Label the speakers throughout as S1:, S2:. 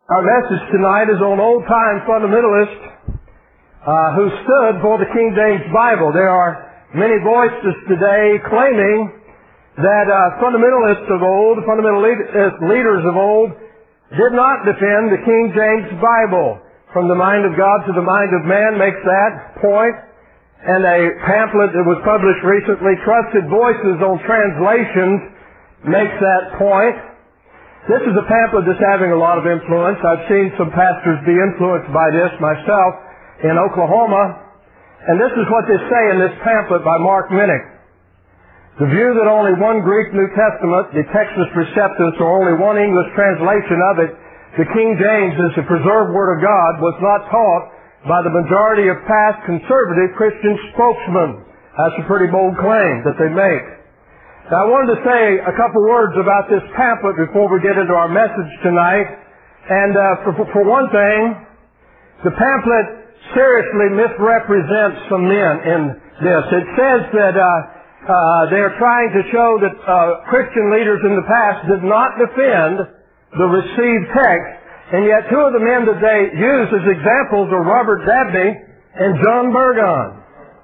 S1: Our message tonight is on old-time fundamentalists who stood for the King James Bible. There are many voices today claiming that fundamentalists of old, fundamental leaders of old, did not defend the King James Bible. From the mind of God to the mind of man makes that point. And a pamphlet that was published recently, Trusted Voices on Translations, makes that point. This is a pamphlet that's having a lot of influence. I've seen some pastors be influenced by this myself in Oklahoma. And this is what they say in this pamphlet by Mark Minnick. The view that only one Greek New Testament, the Textus Receptus, or only one English translation of it, the King James, is the preserved Word of God, was not taught by the majority of past conservative Christian spokesmen. That's a pretty bold claim that they make. Now, I wanted to say a couple words about this pamphlet before we get into our message tonight. And for one thing, the pamphlet seriously misrepresents some men in this. It says that they're trying to show that Christian leaders in the past did not defend the received text, and yet two of the men that they use as examples are Robert Dabney and John Burgon.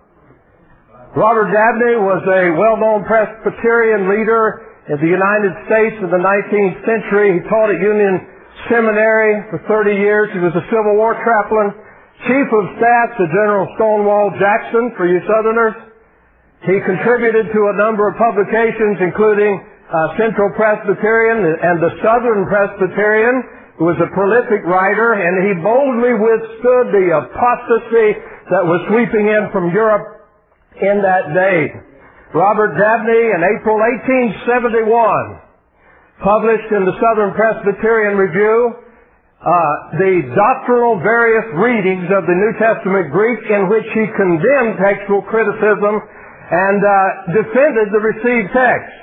S1: Robert Dabney was a well-known Presbyterian leader in the United States in the 19th century. He taught at Union Seminary for 30 years. He was a Civil War chaplain, chief of staff to General Stonewall Jackson, for you Southerners. He contributed to a number of publications, including Central Presbyterian and the Southern Presbyterian. He was a prolific writer, and he boldly withstood the apostasy that was sweeping in from Europe in that day. Robert Dabney, in April 1871, published in the Southern Presbyterian Review the doctrinal various readings of the New Testament Greek, in which he condemned textual criticism and defended the received text.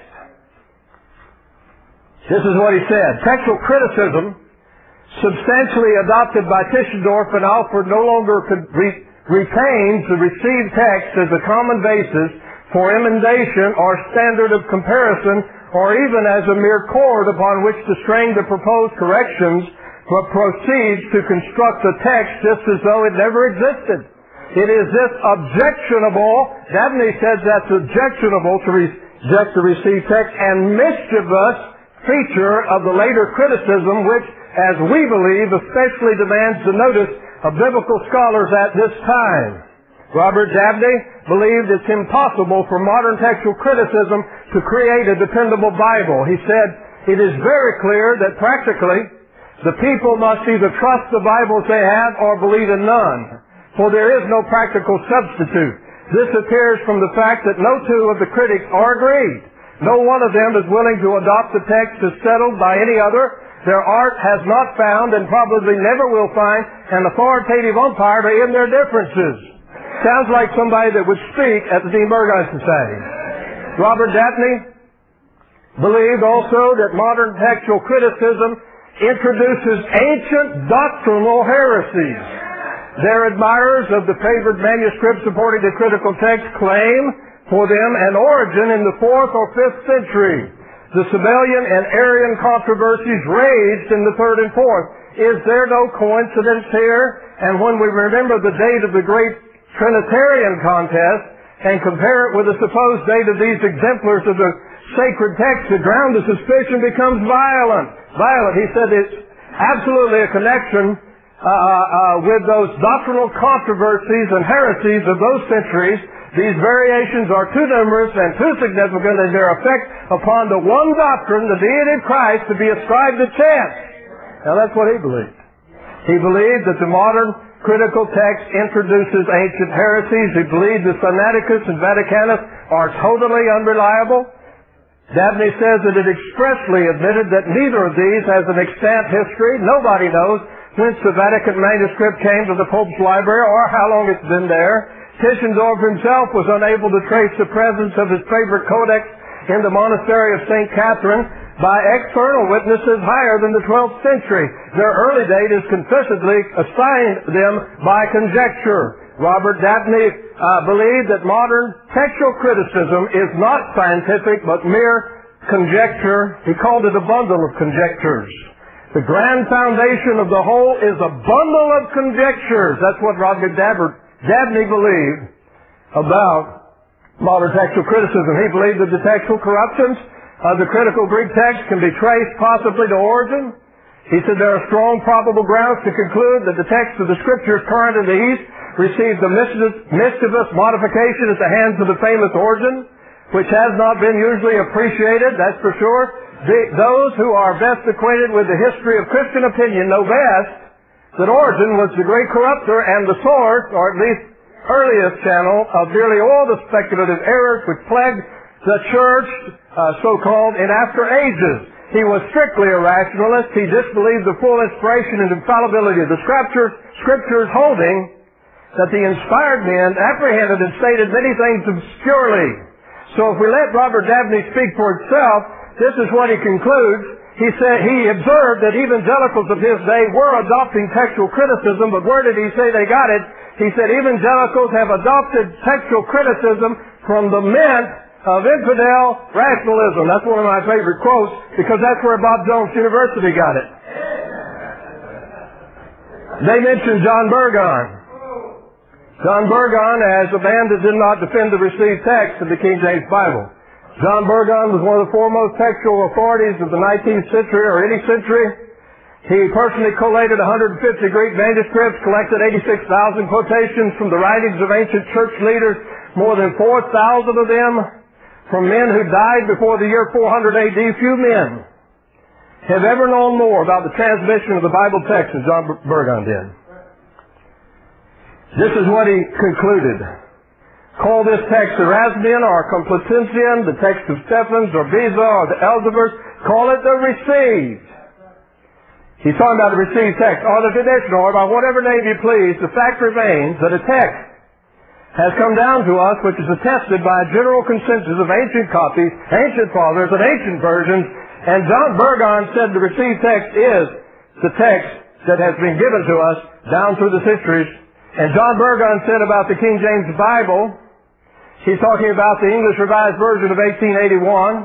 S1: This is what he said. Textual criticism, substantially adopted by Tischendorf and Alford, no longer retains the received text as a common basis for emendation or standard of comparison, or even as a mere cord upon which to string the proposed corrections, but proceeds to construct the text just as though it never existed. It is this objectionable, Dabney says that's objectionable to reject the received text, and mischievous feature of the later criticism, which, as we believe, especially demands the notice of biblical scholars at this time. Robert Dabney believed it's impossible for modern textual criticism to create a dependable Bible. He said, it is very clear that practically the people must either trust the Bibles they have or believe in none, for there is no practical substitute. This appears from the fact that no two of the critics are agreed. No one of them is willing to adopt the text as settled by any other. Their art has not found, and probably never will find, an authoritative umpire to end their differences. Sounds like somebody that would speak at the Dean Burgon Society. Robert Dabney believed also that modern textual criticism introduces ancient doctrinal heresies. Their admirers of the favored manuscripts supporting the critical text claim for them an origin in the 4th or 5th century. The Sabellian and Arian controversies raged in the 3rd and 4th. Is there no coincidence here? And when we remember the date of the great Trinitarian contest and compare it with the supposed date of these exemplars of the sacred text, the ground of suspicion becomes violent. He said it's absolutely a connection with those doctrinal controversies and heresies of those centuries. These variations are too numerous and too significant in their effect upon the one doctrine, the deity of Christ, to be ascribed to chance. Now that's what he believed. He believed that the modern critical text introduces ancient heresies. He believed the Sinaiticus and Vaticanus are totally unreliable. Dabney says that it expressly admitted that neither of these has an extant history. Nobody knows whence the Vatican manuscript came to the Pope's library or how long it's been there. Tischendorf himself was unable to trace the presence of his favorite codex in the monastery of St. Catherine by external witnesses higher than the 12th century. Their early date is confessedly assigned them by conjecture. Robert Dabney believed that modern textual criticism is not scientific but mere conjecture. He called it a bundle of conjectures. The grand foundation of the whole is a bundle of conjectures. That's what Rodney Dabney believed about modern textual criticism. He believed that the textual corruptions of the critical Greek text can be traced possibly to Origen. He said there are strong probable grounds to conclude that the text of the Scriptures current in the East received a mischievous modification at the hands of the famous Origen, which has not been usually appreciated, that's for sure. Those who are best acquainted with the history of Christian opinion know best that Origen was the great corrupter and the source, or at least earliest channel, of nearly all the speculative errors which plagued the church, so-called, in after ages. He was strictly a rationalist. He disbelieved the full inspiration and infallibility of the Scriptures, holding that the inspired men apprehended and stated many things obscurely. So if we let Robert Dabney speak for himself, this is what he concludes. He said he observed that evangelicals of his day were adopting textual criticism, but where did he say they got it? He said evangelicals have adopted textual criticism from the mint of infidel rationalism. That's one of my favorite quotes, because that's where Bob Jones University got it. They mentioned John Burgon. John Burgon as a man that did not defend the received text of the King James Bible. John Burgon was one of the foremost textual authorities of the 19th century, or any century. He personally collated 150 Greek manuscripts, collected 86,000 quotations from the writings of ancient church leaders, more than 4,000 of them from men who died before the year 400 AD. Few men have ever known more about the transmission of the Bible text than John Burgon did. This is what he concluded. Call this text Erasmian or Complutensian, the text of Stephens or Beza or the Elzevers. Call it the received. He's talking about the received text, or the traditional, or by whatever name you please. The fact remains that a text has come down to us which is attested by a general consensus of ancient copies, ancient fathers, and ancient versions. And John Burgon said the received text is the text that has been given to us down through the centuries. And John Burgon said about the King James Bible, he's talking about the English Revised Version of 1881,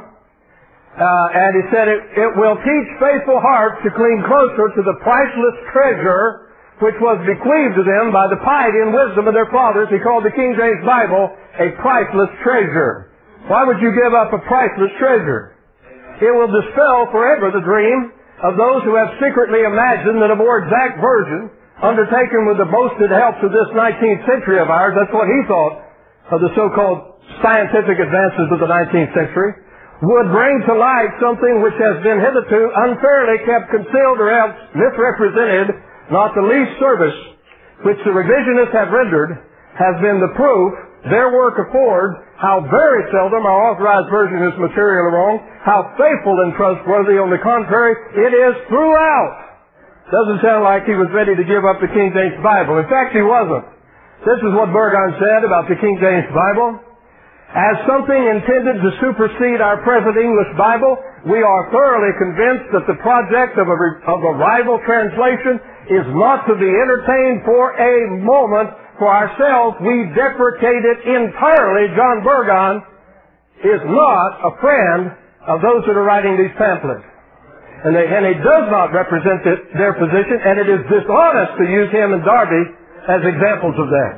S1: and he said it will teach faithful hearts to cling closer to the priceless treasure which was bequeathed to them by the piety and wisdom of their fathers. He called the King James Bible a priceless treasure. Why would you give up a priceless treasure? It will dispel forever the dream of those who have secretly imagined that a more exact version, undertaken with the boasted help of this 19th century of ours, that's what he thought of the so-called scientific advances of the 19th century, would bring to light something which has been hitherto unfairly kept concealed or else misrepresented. Not the least service which the revisionists have rendered has been the proof their work affords how very seldom our authorized version is materially wrong, how faithful and trustworthy, on the contrary, it is throughout. Doesn't sound like he was ready to give up the King James Bible. In fact, he wasn't. This is what Burgon said about the King James Bible. As something intended to supersede our present English Bible, we are thoroughly convinced that the project of a rival translation is not to be entertained for a moment. For ourselves, we deprecate it entirely. John Burgon is not a friend of those that are writing these pamphlets. And he does not represent their position, and it is dishonest to use him and Darby as examples of that.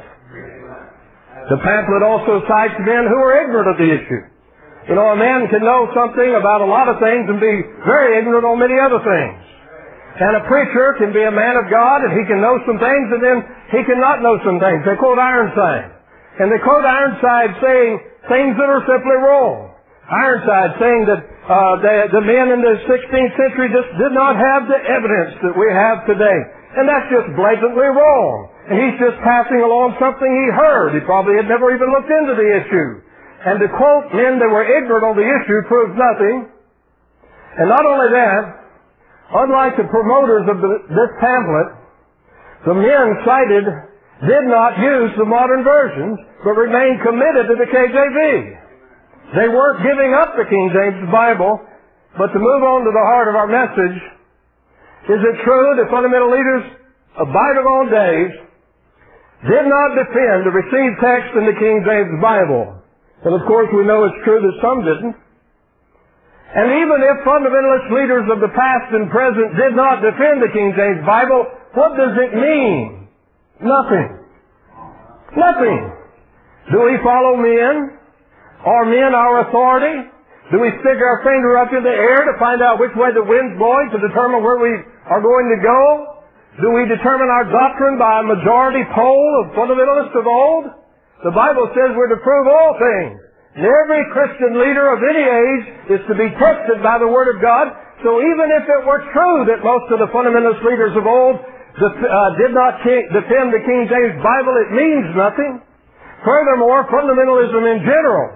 S1: The pamphlet also cites men who are ignorant of the issue. You know, a man can know something about a lot of things and be very ignorant on many other things. And a preacher can be a man of God, and he can know some things, and then he cannot know some things. They quote Ironside. And they quote Ironside saying things that are simply wrong. Ironside saying that the men in the 16th century just did not have the evidence that we have today. And that's just blatantly wrong. And he's just passing along something he heard. He probably had never even looked into the issue. And to quote men that were ignorant on the issue proves nothing. And not only that, unlike the promoters of this pamphlet, the men cited did not use the modern versions, but remained committed to the KJV. They weren't giving up the King James Bible. But to move on to the heart of our message, is it true that fundamental leaders of bygone days did not defend the received text in the King James Bible? And of course we know it's true that some didn't. And even if fundamentalist leaders of the past and present did not defend the King James Bible, what does it mean? Nothing. Nothing. Do we follow men? Are men our authority? Do we stick our finger up in the air to find out which way the wind's blowing to determine where we are going to go? Do we determine our doctrine by a majority poll of fundamentalists of old? The Bible says we're to prove all things. And every Christian leader of any age is to be tested by the Word of God. So even if it were true that most of the fundamentalist leaders of old did not defend the King James Bible, it means nothing. Furthermore, fundamentalism in general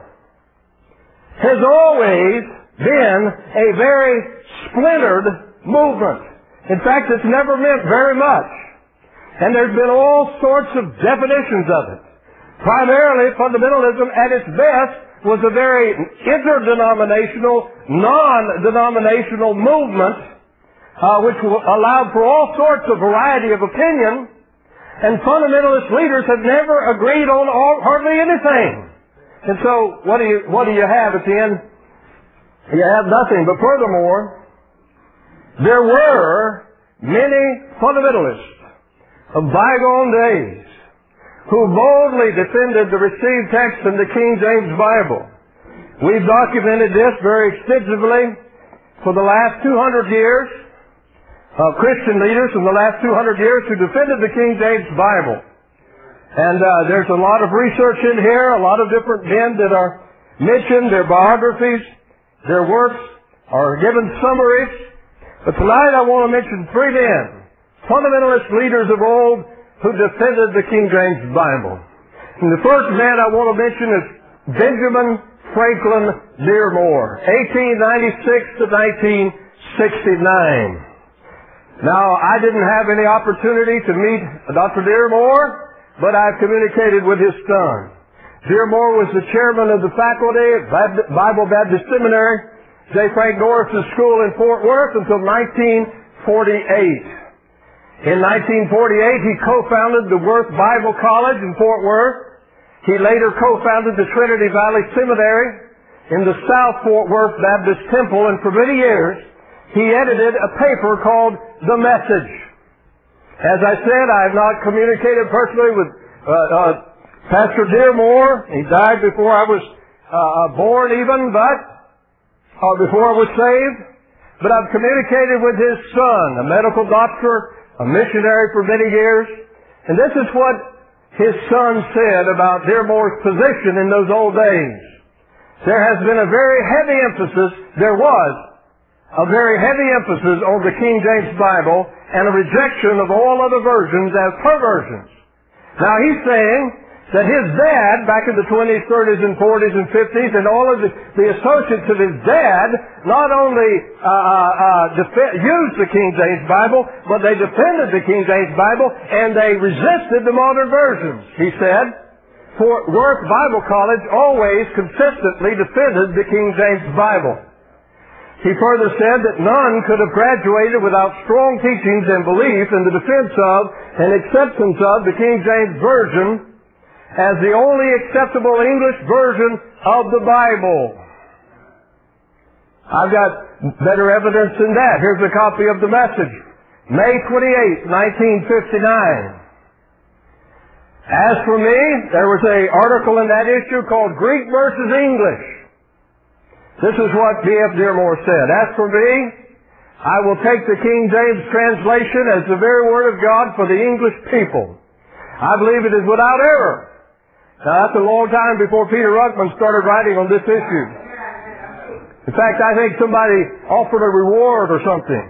S1: has always been a very splintered movement. In fact, it's never meant very much. And there's been all sorts of definitions of it. Primarily, fundamentalism at its best was a very interdenominational, non-denominational movement which allowed for all sorts of variety of opinion, and fundamentalist leaders have never agreed on hardly anything. And so, what do you have at the end? You have nothing. But furthermore, there were many fundamentalists of bygone days who boldly defended the received text in the King James Bible. We've documented this very extensively for the last 200 years. Christian leaders in the last 200 years who defended the King James Bible. And there's a lot of research in here, a lot of different men that are mentioned, their biographies, their works are given summaries. But tonight I want to mention three men, fundamentalist leaders of old who defended the King James Bible. And the first man I want to mention is Benjamin Franklin Dearmore, 1896 to 1969. Now, I didn't have any opportunity to meet Dr. Dearmore, but I've communicated with his son. Dearmore was the chairman of the faculty at Bible Baptist Seminary, J. Frank Norris's school in Fort Worth until 1948. In 1948, he co-founded the Worth Bible College in Fort Worth. He later co-founded the Trinity Valley Seminary in the South Fort Worth Baptist Temple, and for many years, he edited a paper called The Message. As I said, I have not communicated personally with Pastor Dearmore. He died before I was born even, before I was saved. But I've communicated with his son, a medical doctor, a missionary for many years. And this is what his son said about Dearmore's position in those old days. There was a very heavy emphasis on the King James Bible and a rejection of all other versions as perversions. Now he's saying that his dad, back in the 20s, 30s, and 40s, and 50s, and all of the associates of his dad, not only used the King James Bible, but they defended the King James Bible, and they resisted the modern versions. He said, Fort Worth Bible College always consistently defended the King James Bible. He further said that none could have graduated without strong teachings and belief in the defense of and acceptance of the King James Version as the only acceptable English version of the Bible. I've got better evidence than that. Here's a copy of The Message, May 28, 1959. As for me, there was an article in that issue called Greek versus English. This is what D.F. Dearmore said. As for me, I will take the King James translation as the very Word of God for the English people. I believe it is without error. Now, that's a long time before Peter Ruckman started writing on this issue. In fact, I think somebody offered a reward or something.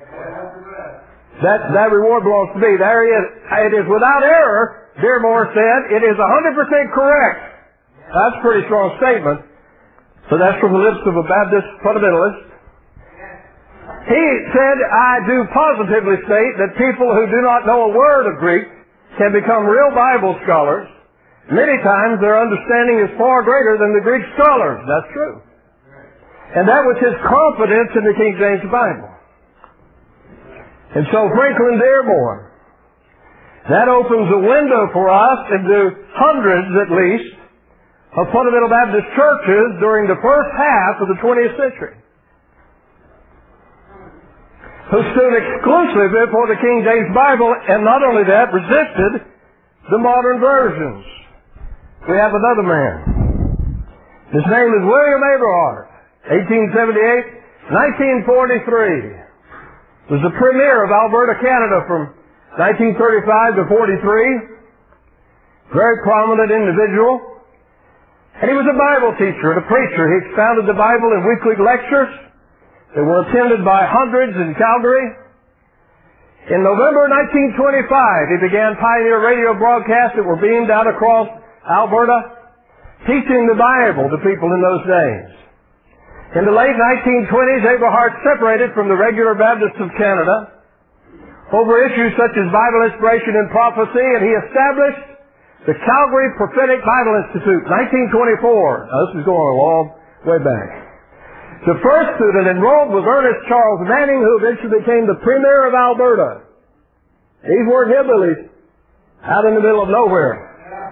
S1: That reward belongs to me. There he is. It is without error, Dearmore said. It is 100% correct. That's a pretty strong statement. So that's from the lips of a Baptist fundamentalist. He said, I do positively state that people who do not know a word of Greek can become real Bible scholars. Many times their understanding is far greater than the Greek scholars. That's true. And that was his confidence in the King James Bible. And so Franklin Dearmore, that opens a window for us into hundreds at least of fundamental Baptist churches during the first half of the 20th century. who stood exclusively for the King James Bible, and not only that, resisted the modern versions. We have another man. His name is William Eberhart, 1878, 1943. Was the Premier of Alberta, Canada from 1935 to 43. Very prominent individual. And he was a Bible teacher and a preacher. He expounded the Bible in weekly lectures that were attended by hundreds in Calgary. In November 1925, he began pioneer radio broadcasts that were beamed out across Alberta, teaching the Bible to people in those days. In the late 1920s, Eberhart separated from the regular Baptists of Canada over issues such as Bible inspiration and prophecy, and he established the Calgary Prophetic Bible Institute, 1924. Now, this is going a long way back. The first student enrolled was Ernest Charles Manning, who eventually became the Premier of Alberta. These weren't hillbillies out in the middle of nowhere.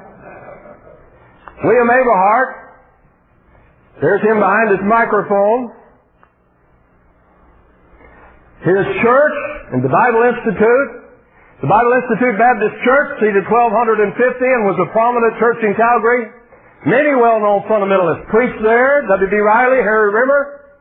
S1: William Eberhart, there's him behind his microphone. His church and the Bible Institute. The Bible Institute Baptist Church seated 1,250 and was a prominent church in Calgary. Many well-known fundamentalists preached there. W.B. Riley, Harry Rimmer.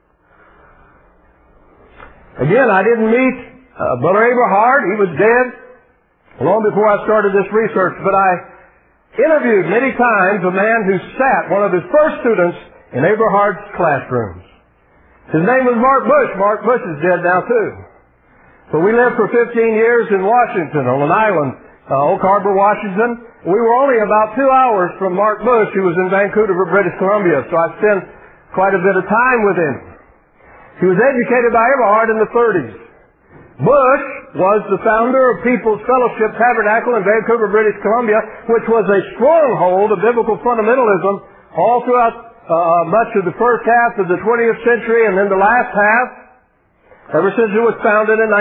S1: Again, I didn't meet Brother Eberhart. He was dead long before I started this research, but I interviewed many times a man who sat, one of his first students, in Eberhart's classrooms. His name was Mark Bush. Mark Bush is dead now, too. So we lived for 15 years in Washington, on an island, Oak Harbor, Washington. We were only about 2 hours from Mark Bush, who was in Vancouver, British Columbia, so I spent quite a bit of time with him. He was educated by Eberhart in the 30s. Bush was the founder of People's Fellowship Tabernacle in Vancouver, British Columbia, which was a stronghold of biblical fundamentalism all throughout much of the first half of the 20th century and then the last half, ever since it was founded in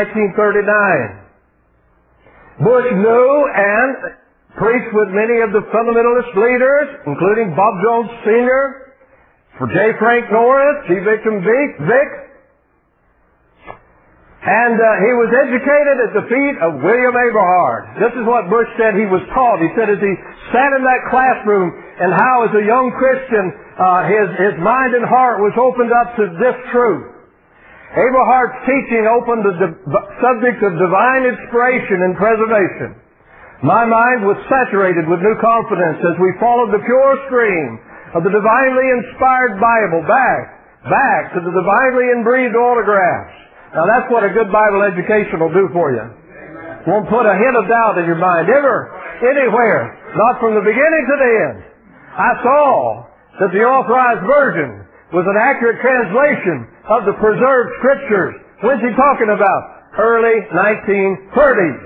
S1: 1939. Bush knew and preached with many of the fundamentalist leaders, including Bob Jones Sr., for J. Frank Norris, G. Victim Vic, and he was educated at the feet of William Eberhart. This is what Bush said he was taught. He said as he sat in that classroom and how as a young Christian his mind and heart was opened up to this truth. Eberhart's teaching opened the subject of divine inspiration and preservation. My mind was saturated with new confidence as we followed the pure stream of the divinely inspired Bible back to the divinely breathed autographs. Now that's what a good Bible education will do for you. Won't put a hint of doubt in your mind ever, anywhere, not from the beginning to the end. I saw that the Authorized Version was an accurate translation of the preserved Scriptures. When's he talking about? Early 1930s.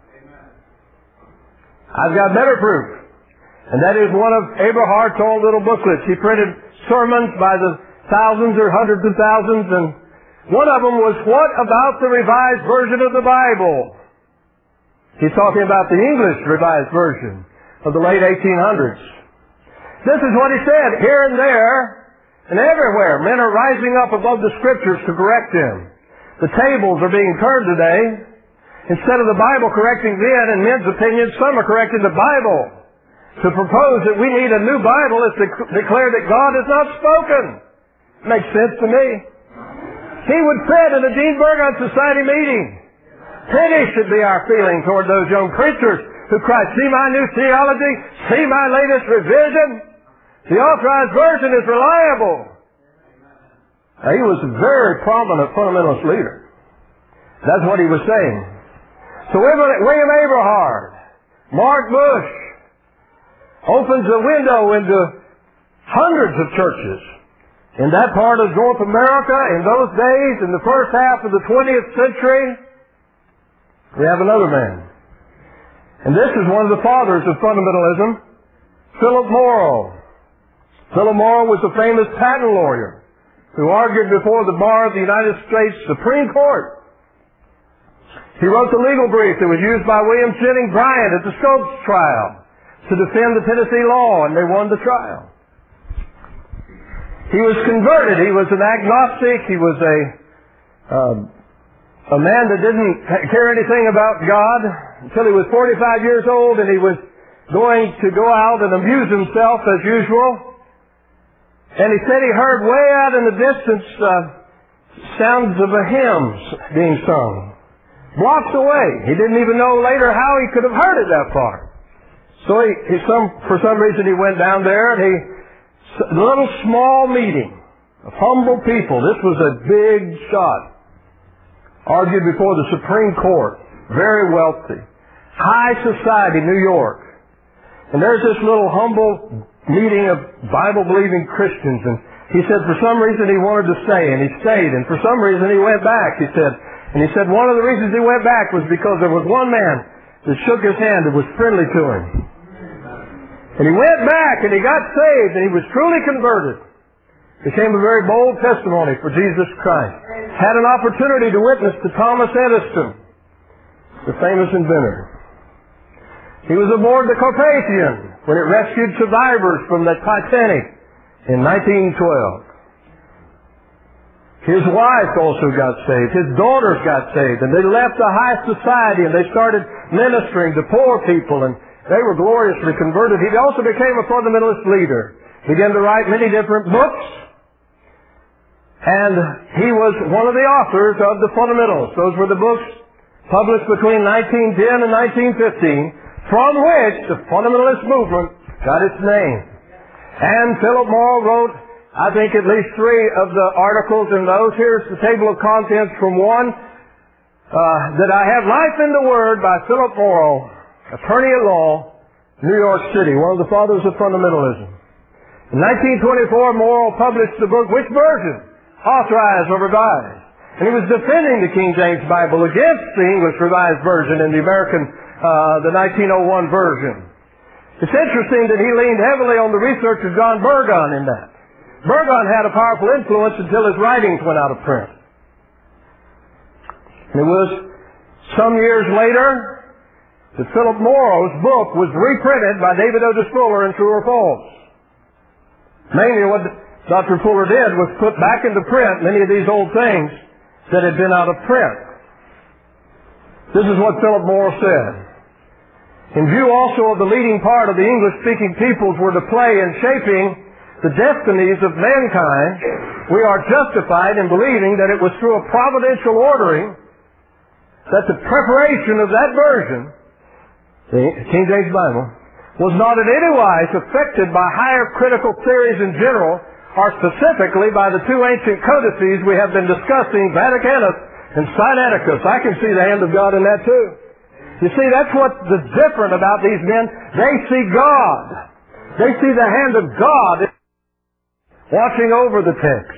S1: I've got better proof. And that is one of Eberhart's old little booklets. He printed sermons by the thousands or hundreds of thousands, and one of them was, what about the Revised Version of the Bible? He's talking about the English Revised Version of the late 1800s. This is what he said. Here and there and everywhere, men are rising up above the Scriptures to correct them. The tables are being turned today. Instead of the Bible correcting men and men's opinions, some are correcting the Bible to propose that we need a new Bible is to declare that God has not spoken. Makes sense to me. He would fit in a Dean Burgon Society meeting. Pity should be our feeling toward those young preachers who cry, see my new theology, see my latest revision. The Authorized Version is reliable. Now, he was a very prominent fundamentalist leader. That's what he was saying. So William Eberhart, Mark Bush, opens a window into hundreds of churches in that part of North America in those days, in the first half of the 20th century. We have another man. And this is one of the fathers of fundamentalism, Philip Morrow. Philip Morrow was a famous patent lawyer who argued before the bar of the United States Supreme Court. He wrote the legal brief that was used by William Jennings Bryan at the Scopes trial to defend the Tennessee law, and they won the trial. He was converted. He was an agnostic. He was a a man that didn't care anything about God until he was 45 years old, and he was going to go out and amuse himself as usual. And he said he heard way out in the distance sounds of a hymn being sung. Blocks away. He didn't even know later how he could have heard it that far. So for some reason he went down there, and a little small meeting of humble people. This was a big shot. Argued before the Supreme Court. Very wealthy. High society, New York. And there's this little humble meeting of Bible-believing Christians. And he said for some reason he wanted to stay, and he stayed. And for some reason he went back, he said. And he said one of the reasons he went back was because there was one man that shook his hand that was friendly to him. And he went back, and he got saved, and he was truly converted. Became a very bold testimony for Jesus Christ. Had an opportunity to witness to Thomas Edison, the famous inventor. He was aboard the Carpathian when it rescued survivors from the Titanic in 1912. His wife also got saved. His daughters got saved. And they left the high society and they started ministering to poor people, and they were gloriously converted. He also became a fundamentalist leader. He began to write many different books. And he was one of the authors of the Fundamentals. Those were the books published between 1910 and 1915, from which the fundamentalist movement got its name. And Philip Morrow wrote, I think, at least 3 of the articles in those. Here's the table of contents from one that I have, Life in the Word by Philip Morrow, attorney at law, New York City, one of the fathers of fundamentalism. In 1924, Morrow published the book, which version? Authorized or revised. And he was defending the King James Bible against the English Revised Version and the American, the 1901 version. It's interesting that he leaned heavily on the research of John Burgon in that. Burgon had a powerful influence until his writings went out of print. And it was some years later that Philip Morrow's book was reprinted by David Otis Fuller in True or False. Mainly what Dr. Fuller did was put back into print many of these old things that had been out of print. This is what Philip Morrow said. In view also of the leading part of the English-speaking peoples were to play in shaping the destinies of mankind, we are justified in believing that it was through a providential ordering that the preparation of that version, the King James Bible, was not in any wise affected by higher critical theories in general, or specifically by the 2 ancient codices we have been discussing, Vaticanus and Sinaiticus. I can see the hand of God in that too. You see, that's what's different about these men. They see God. They see the hand of God watching over the text.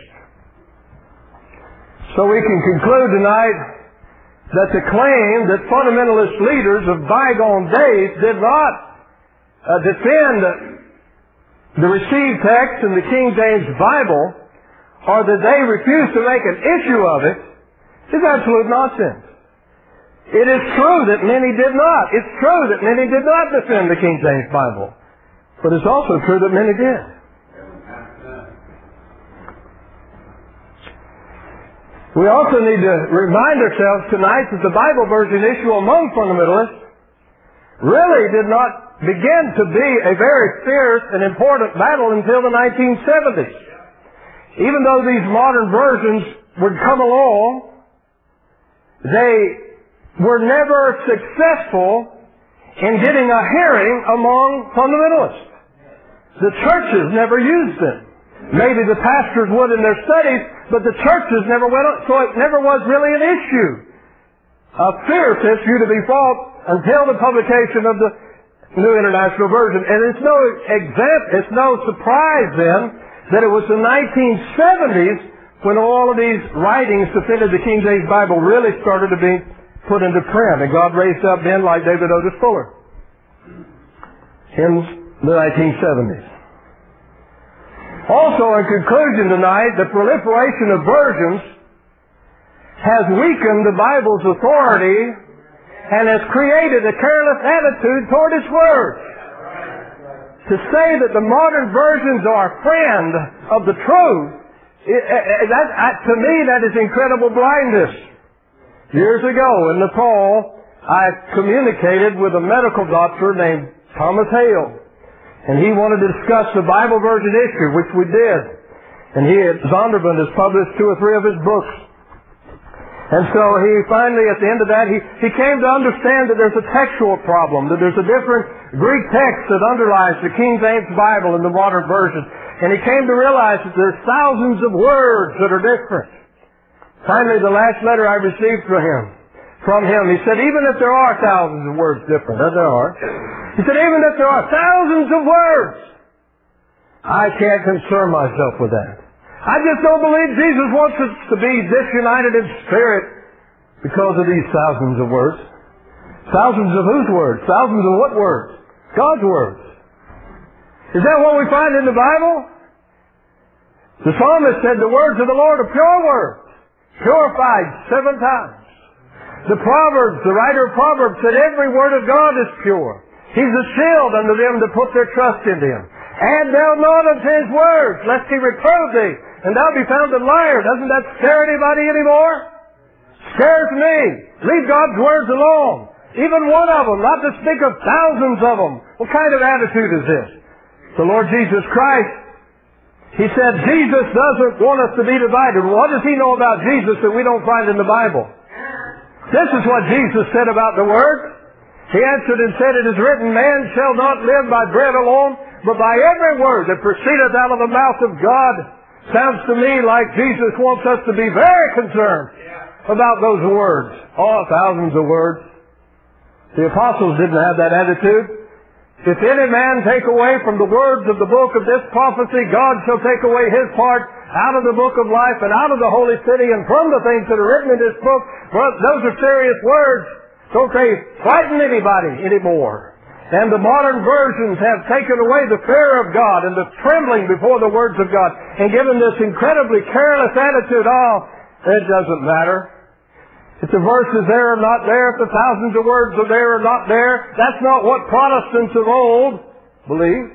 S1: So we can conclude tonight that the claim that fundamentalist leaders of bygone days did not defend the received text in the King James Bible, or that they refused to make an issue of it, is absolute nonsense. It is true that many did not. It's true that many did not defend the King James Bible. But it's also true that many did. We also need to remind ourselves tonight that the Bible version issue among fundamentalists really did not begin to be a very fierce and important battle until the 1970s. Even though these modern versions would come along, they were never successful in getting a hearing among fundamentalists. The churches never used them. Maybe the pastors would in their studies, but the churches never went on, so it never was really an issue. A fierce issue to be fought until the publication of the New International Version. And it's no surprise then that it was the 1970s when all of these writings defended the King James Bible really started to be put into print. And God raised up men like David Otis Fuller in the 1970s. Also, in conclusion tonight, the proliferation of versions has weakened the Bible's authority and has created a careless attitude toward its words. To say that the modern versions are a friend of the truth, to me that is incredible blindness. Years ago in Nepal, I communicated with a medical doctor named Thomas Hale. And he wanted to discuss the Bible version issue, which we did. And Zondervan has published 2 or 3 of his books. And so he finally, at the end of that, he came to understand that there's a textual problem, that there's a different Greek text that underlies the King James Bible and the modern version. And he came to realize that there's thousands of words that are different. Finally, the last letter I received from him, he said, even if there are thousands of words different, as there are, he said, even if there are thousands of words, I can't concern myself with that. I just don't believe Jesus wants us to be disunited in spirit because of these thousands of words. Thousands of whose words? Thousands of what words? God's words. Is that what we find in the Bible? The psalmist said the words of the Lord are pure words, purified 7 times. The writer of Proverbs said every word of God is pure. He's a shield unto them that put their trust in Him. Add thou not unto His words, lest He reprove thee, and thou be found a liar. Doesn't that scare anybody anymore? Scares me. Leave God's words alone. Even one of them, not to speak of thousands of them. What kind of attitude is this? The Lord Jesus Christ, He said Jesus doesn't want us to be divided. What does He know about Jesus that we don't find in the Bible? This is what Jesus said about the Word. He answered and said, it is written, man shall not live by bread alone, but by every word that proceedeth out of the mouth of God. Sounds to me like Jesus wants us to be very concerned about those words. Oh, thousands of words. The apostles didn't have that attitude. If any man take away from the words of the book of this prophecy, God shall take away his part out of the book of life and out of the holy city and from the things that are written in this book. But those are serious words. Don't they frighten anybody anymore? And the modern versions have taken away the fear of God and the trembling before the words of God and given this incredibly careless attitude. Oh, it doesn't matter. If the verse is there or not there, if the thousands of words are there or not there, that's not what Protestants of old believed.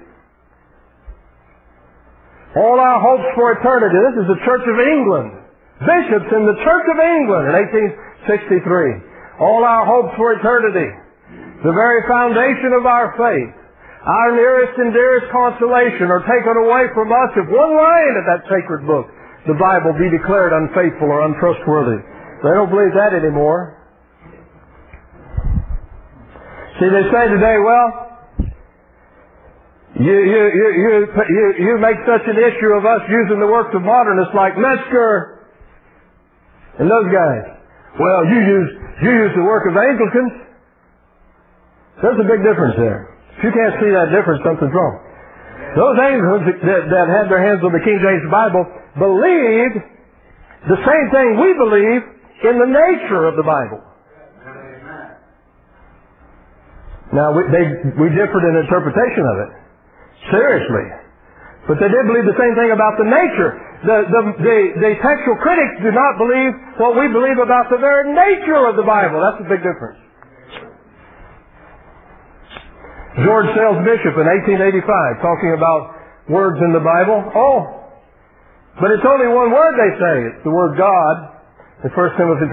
S1: All our hopes for eternity. This is the Church of England. Bishops in the Church of England in 1863. All our hopes for eternity. The very foundation of our faith. Our nearest and dearest consolation are taken away from us if one line of that sacred book, the Bible, be declared unfaithful or untrustworthy. They don't believe that anymore. See, they say today, well, you make such an issue of us using the works of modernists like Metzger and those guys. Well, you use the work of Anglicans. There's a big difference there. If you can't see that difference, something's wrong. Those Anglicans that had their hands on the King James Bible believed the same thing we believe in the nature of the Bible. Now, we differed in interpretation of it. Seriously. But they did believe the same thing about the nature. The textual critics do not believe what we believe about the very nature of the Bible. That's a big difference. George Sells Bishop in 1885 talking about words in the Bible. Oh, but it's only one word, they say. It's the word God in 1 Timothy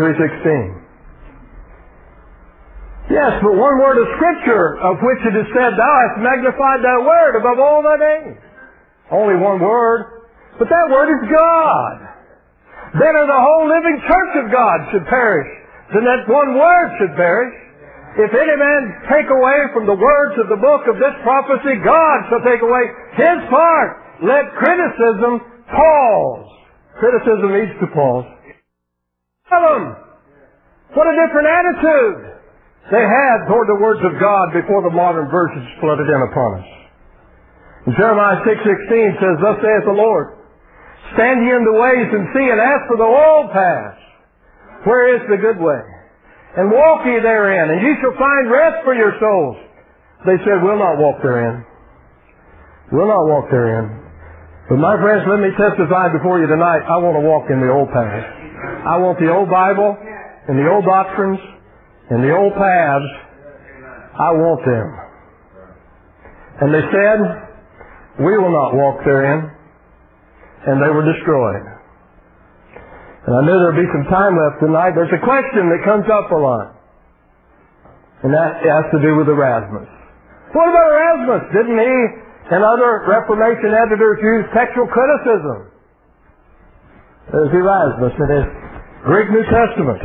S1: 3:16. Yes, but one word of Scripture of which it is said, thou hast magnified thy word above all thy names. Only one word. But that word is God. Better the whole living church of God should perish than that one word should perish. If any man take away from the words of the book of this prophecy, God shall take away his part. Let criticism pause. Criticism needs to pause. Tell them what a different attitude they had toward the words of God before the modern versions flooded in upon us. And Jeremiah 6:16 says, thus saith the Lord, stand ye in the ways and see and ask for the old paths. Where is the good way? And walk ye therein, and ye shall find rest for your souls. They said, we'll not walk therein. We'll not walk therein. But my friends, let me testify before you tonight, I want to walk in the old paths. I want the old Bible and the old doctrines and the old paths. I want them. And they said, we will not walk therein. And they were destroyed. And I knew there'd be some time left tonight. There's a question that comes up a lot. And that has to do with Erasmus. What about Erasmus? Didn't he and other Reformation editors use textual criticism? There's Erasmus in his Greek New Testament.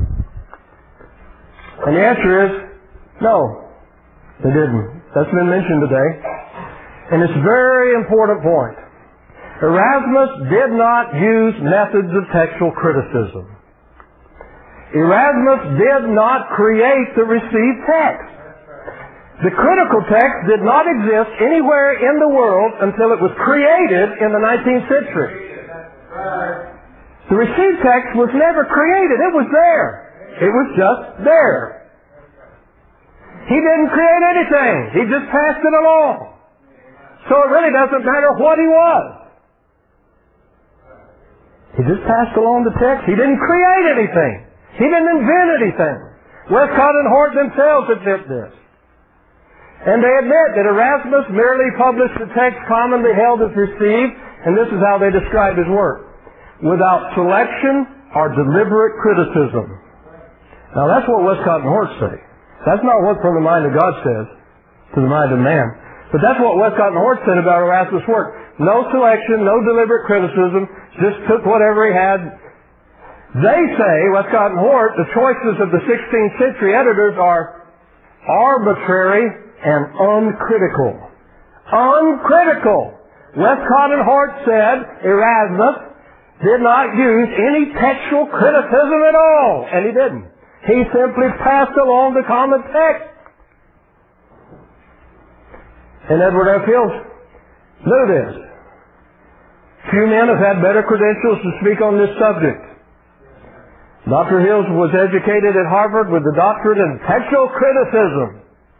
S1: And the answer is, no, they didn't. That's been mentioned today. And it's a very important point. Erasmus did not use methods of textual criticism. Erasmus did not create the received text. The critical text did not exist anywhere in the world until it was created in the 19th century. The received text was never created. It was there. It was just there. He didn't create anything. He just passed it along. So it really doesn't matter what he was. He just passed along the text. He didn't create anything. He didn't invent anything. Westcott and Hort themselves admit this. And they admit that Erasmus merely published the text commonly held as received, and this is how they describe his work: without selection or deliberate criticism. Now that's what Westcott and Hort say. That's not what from the mind of God says to the mind of man. But that's what Westcott and Hort said about Erasmus' work. No selection, no deliberate criticism, just took whatever he had. They say, Westcott and Hort, the choices of the 16th century editors are arbitrary and uncritical. Uncritical. Westcott and Hort said Erasmus did not use any textual criticism at all, and he didn't. He simply passed along the common text. And Edward F. Hills knew this. Few men have had better credentials to speak on this subject. Dr. Hills was educated at Harvard with the doctorate in textual criticism.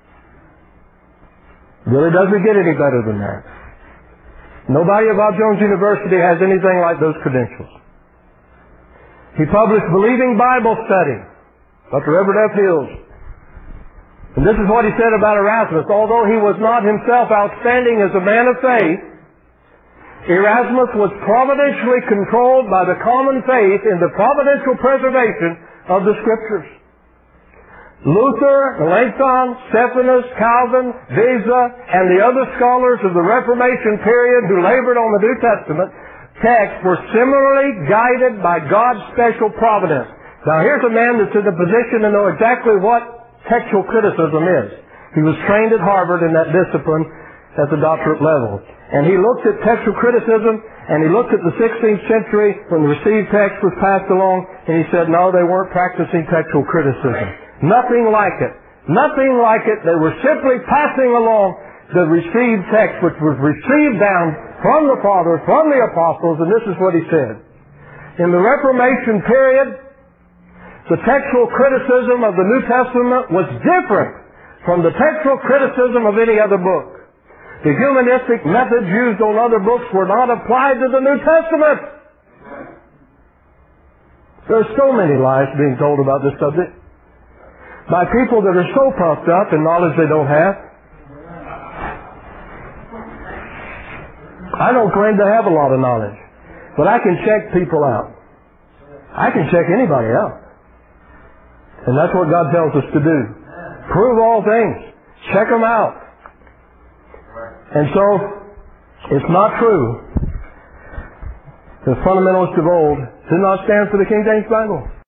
S1: Really doesn't get any better than that. Nobody at Bob Jones University has anything like those credentials. He published Believing Bible Study, Dr. Edward F. Hills. And this is what he said about Erasmus. Although he was not himself outstanding as a man of faith, Erasmus was providentially controlled by the common faith in the providential preservation of the Scriptures. Luther, Melanchthon, Stephanus, Calvin, Beza, and the other scholars of the Reformation period who labored on the New Testament text were similarly guided by God's special providence. Now here's a man that's in a position to know exactly what textual criticism is. He was trained at Harvard in that discipline at the doctorate level. And he looked at textual criticism, and he looked at the 16th century when the received text was passed along, and he said, no, they weren't practicing textual criticism. Nothing like it. Nothing like it. They were simply passing along the received text, which was received down from the Fathers, from the Apostles, and this is what he said. In the Reformation period, the textual criticism of the New Testament was different from the textual criticism of any other book. The humanistic methods used on other books were not applied to the New Testament. There are so many lies being told about this subject by people that are so puffed up in knowledge they don't have. I don't claim to have a lot of knowledge, but I can check people out. I can check anybody out. And that's what God tells us to do. Prove all things. Check them out. And so, it's not true. The fundamentalists of old did not stand for the King James Bible.